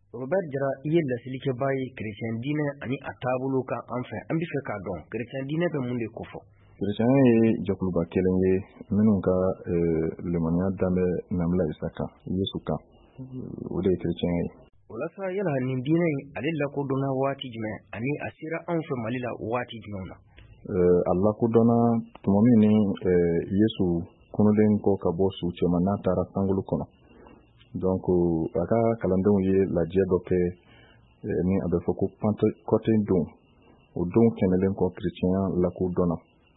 Robert Jara i ye laseli kɛbaa ye chrétien diinɛ ani a taabolo kan an fɛ an bɛ fɛ k'a dɔn chrétien diinɛ bɛ mun de ko fɔ. Chrétien ye jɛkuluba kelen ye minnu ka limaniya danbɛ Nabila Isa kan Yesu kan o de ye chrétien ye. Walasa yala nin diinɛ in ale lakodɔnna waati jumɛn ani a sera anw fɛ Mali la waati jumɛn na? A lakodɔnna tuma min ni Yesu kunulen kɔ ka bɔ su cɛman n'a taara sankolo kɔnɔ. Donc a ka kalandenw ye lajɛ dɔ kɛ ni a bɛ fɔ ko Pentecôte don o don tɛmɛlen kɔ chrétien lakodɔnna.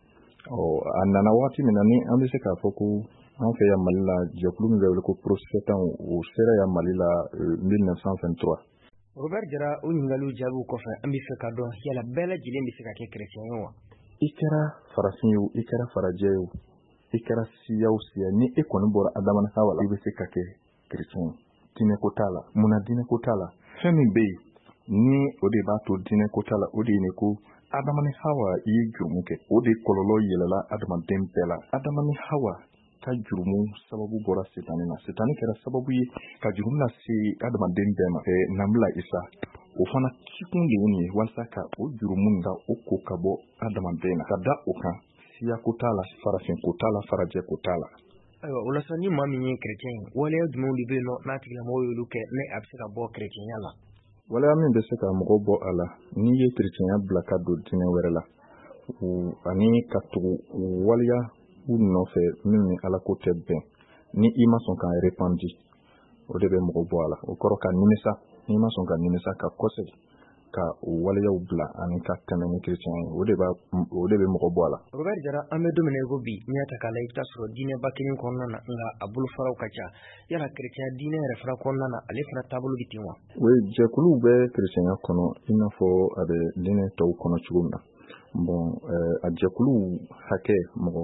A nana waati min na ni an bɛ se k'a fɔ ko an fɛ yan Mali la jɛkulu min bɛ wele ko Protestant o sera yan Mali la 1923. Robert Jara o ɲininkaliw jaabiw kɔfɛ an bɛ fɛ ka dɔn yala bɛɛ lajɛlen bɛ se ka kɛ chrétien ye wa? I kɛra farafin ye o, i kɛra farajɛ ye o, i kɛra siya o siya ni e kɔni bɔra Adama ni Hawa la i bɛ se ka kɛ chrétien ye. Diinɛ ko t'a la. Munna diinɛ ko t'a la? Fɛn min bɛ yen ni o de b'a to diinɛ ko t'a la o de ye ne ko Adama ni Hawa i ye jurumu kɛ. O de kɔlɔlɔ yɛlɛla adamaden bɛɛ la. Adama ni Hawa ka jurumu sababu bɔra Sitani na. Sitani kɛra sababu ye ka jurumu lase adamaden bɛɛ ma. Nabila Isa o fana cikun de ye nin ye walasa ka o jurumu da o ko ka bɔ adamaden na. Ka da o kan siya ko t'a la, farafin ko t'a la, farajɛ ko t'a la. Ayiwa o la sa ni maa min ye chrétien ye waleya jumɛnw de bɛ yen nɔ n'a tigilamɔgɔw y'olu kɛ ne a bɛ se ka bɔ chrétienya la? Waleya min bɛ se ka mɔgɔ bɔ a la n'i ye chrétienya bila ka don diinɛ wɛrɛ la ani ka tugu waleya u nɔfɛ min ni Ala ko tɛ bɛn ni i ma sɔn k'a répandre o de bɛ mɔgɔ bɔ a la. O kɔrɔ ka nimisa n'i ma sɔn ka nimisa ka kɔsegin ka waleyaw bila ani ka tɛmɛ ni chrétien ye o de bɛ mɔgɔ bɔ a la. Robert Jara an bɛ don min na i ko bi n'i y'a ta k'a lajɛ i bɛ taa sɔrɔ diinɛba kelen kɔnɔna na nka a bolofaraw ka ca yala chrétien diinɛ yɛrɛ fana kɔnɔna na ale fana taabolo bɛ ten wa? Oui, jɛkuluw bɛ chrétienya kɔnɔ i n'a fɔ a bɛ diinɛ tɔw kɔnɔ cogo min na. Bon a jɛkuluw hakɛ mɔgɔ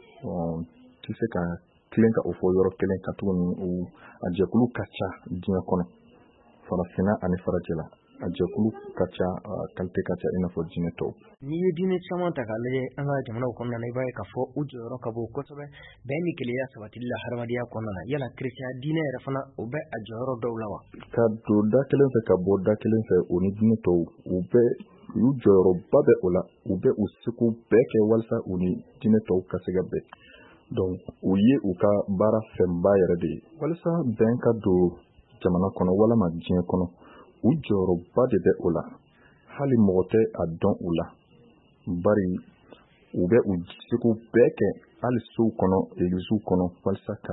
tɛ se ka tilen ka o fɔ yɔrɔ kelen ka tuguni a jɛkulu ka ca diinɛ kɔnɔ farafinna ani farajɛ la. A jɛkulu ka ca qualité ka ca i n'a fɔ diinɛ tɔw. N'i ye diinɛ caman ta k'a lajɛ an ka jamanaw kɔnɔna na i b'a ye k'a fɔ u jɔyɔrɔ ka bon kosɛbɛ bɛn ni kelenya sabatili la hadamadenya kɔnɔna na yala chrétien diinɛ yɛrɛ fana o bɛ a jɔyɔrɔ dɔw la wa? Ka don da kelen fɛ ka bɔ da kelen fɛ o ni diinɛ tɔw u jɔyɔrɔba bɛ o la u bɛ u seko bɛɛ kɛ walasa u ni diinɛ tɔw ka se ka bɛn. Donc u ye u ka baara fɛnba yɛrɛ de ye walasa bɛn ka don jamana kɔnɔ walama diinɛ kɔnɔ u jɔyɔrɔba de bɛ o la hali mɔgɔ tɛ a dɔn u la bari u bɛ u seko bɛɛ kɛ hali sow kɔnɔ églisew kɔnɔ walasa ka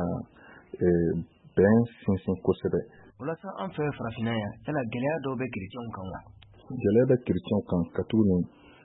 bɛn sinsin kosɛbɛ. Walasa an fɛ farafinna yan yala gɛlɛya dɔw bɛ chrétienw kan wa? Gɛlɛya bɛ chrétienw kan ka tuguni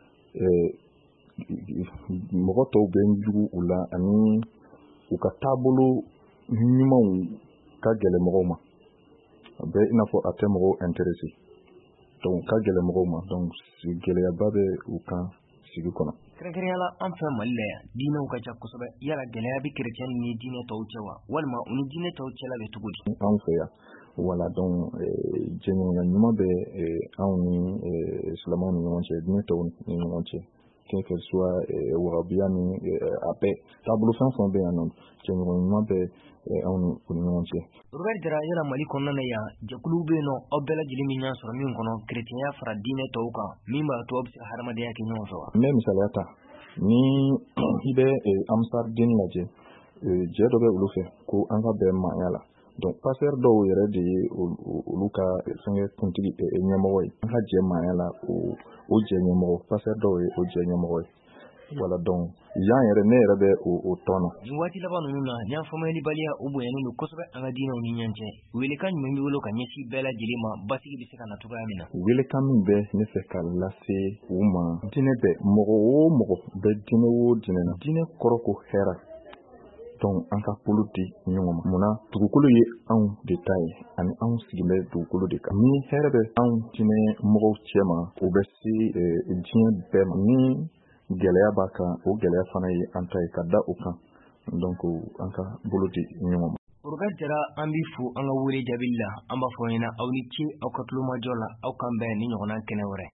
mɔgɔ tɔw bɛ jugu u la ani u ka taabolo ɲumanw ka gɛlɛ mɔgɔw ma. A bɛ i n'a fɔ a tɛ mɔgɔw intéressé donc ka gɛlɛ mɔgɔw ma donc gɛlɛyaba bɛ u kan sigi kɔnɔ. Kɛrɛnkɛrɛnya la an fɛ Mali la yan diinɛw ka ca kosɛbɛ yala gɛlɛya bɛ chrétien ni diinɛ tɔw cɛ wa walima u ni diinɛ tɔw cɛla bɛ cogo di? Anw fɛ yan voilà donc jɛɲɔgɔnya ɲuman bɛ anw ni silamɛw ni ɲɔgɔn cɛ diinɛ tɔw ni ɲɔgɔn cɛ quel que soit wagabiya ni a bɛɛ taabolo fɛn fɛn bɛ yan nɔ jɛɲɔgɔnya ɲuman bɛ anw ni u ni ɲɔgɔn cɛ. Robert Jara yala Mali kɔnɔna na yan jɛkuluw bɛ yen nɔ aw bɛɛ lajɛlen min y'a sɔrɔ min kɔnɔ chrétienya fara diinɛ tɔw kan min b'a to aw bɛ se ka hadamadenya kɛ ɲɔgɔn fɛ wa? N bɛ misaliya ta ni i bɛ Amsar diinɛ lajɛ jɛ dɔ bɛ olu fɛ ko an ka bɛn maaya la donc pasteur dɔw yɛrɛ de ye olu ka fɛngɛ kuntigi ɲɛmɔgɔ ye an ka jɛ maaya la o jɛ ɲɛmɔgɔ pasteur dɔw ye o jɛ ɲɛmɔgɔ ye voilà donc yan yɛrɛ ne yɛrɛ bɛ o tɔn na. Nin waati laban ninnu na ɲan faamuyalibaliya o bonyalen don kosɛbɛ an ka diinɛw ni ɲɔgɔn cɛ welekan jumɛn b'i bolo ka ɲɛsin bɛɛ lajɛlen ma basigi bɛ se ka na cogoya min na? Welekan min bɛ ne fɛ ka lase u ma diinɛ bɛɛ mɔgɔ o mɔgɔ bɛ diinɛ o diinɛ na diinɛ kɔrɔ ko hɛrɛ donc an ka bolo di ɲɔgɔn ma munna dugukolo ye anw de ta ye ani anw sigilen bɛ dugukolo de kan ni hɛrɛ bɛ anw diinɛ mɔgɔw cɛ ma o bɛ se diinɛ bɛɛ ma ni gɛlɛya b'a kan o gɛlɛya fana ye an ta ye ka da o kan donc an ka bolo di ɲɔgɔn ma. Robert Jara an b'i fo an ka wele jaabili la an b'a fɔ ɲɛna aw ni ce aw ka tulomajɔ la aw kan bɛn ni ɲɔgɔnna kɛnɛ wɛrɛ.